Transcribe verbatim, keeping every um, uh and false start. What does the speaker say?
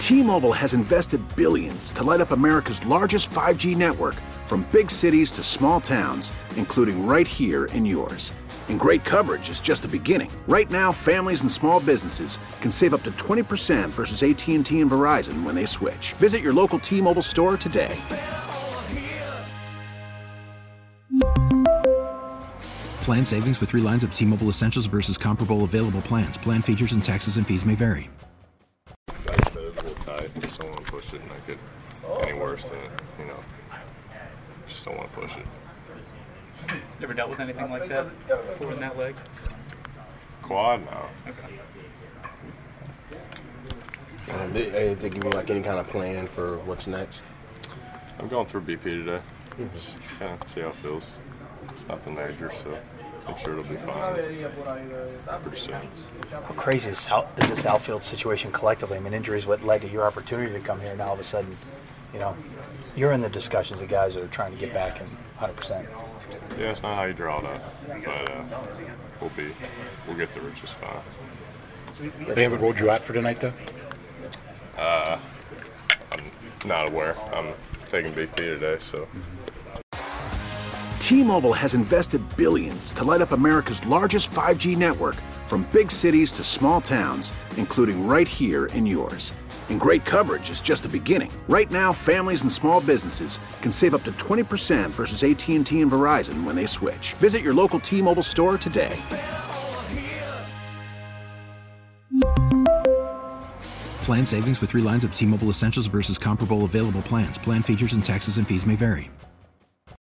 T-Mobile has invested billions to light up America's largest five G network, from big cities to small towns, including right here in yours. And great coverage is just the beginning. Right now, families and small businesses can save up to twenty percent versus A T and T and Verizon when they switch. Visit your local T-Mobile store today. Plan savings with three lines of T-Mobile Essentials versus comparable available plans. Plan features and taxes and fees may vary. That's a little tight. Just don't want to push it and make it any worse than it, you know. Just don't want to push it. You ever dealt with anything like that before in that leg? Quad? No. Okay. Um, they, they, they give you like any kind of plan for what's next? I'm going through B P today. Just kind of see how it feels. It's nothing major, so I'm sure it'll be fine pretty soon. How crazy is, how, is this outfield situation collectively? I mean, injuries what led to your opportunity to come here, and all of a sudden, you know, you're in the discussions of guys that are trying to get back in one hundred percent. Yeah, it's not how you draw it up, but uh, we'll be, we'll get through it just fine. They haven't rolled you out for tonight, though? Uh, I'm not aware. I'm taking B P today, so. T-Mobile has invested billions to light up America's largest five G network, from big cities to small towns, including right here in yours. And great coverage is just the beginning. Right now, families and small businesses can save up to twenty percent versus A T and T and Verizon when they switch. Visit your local T-Mobile store today. Plan savings with three lines of T-Mobile Essentials versus comparable available plans. Plan features and taxes and fees may vary.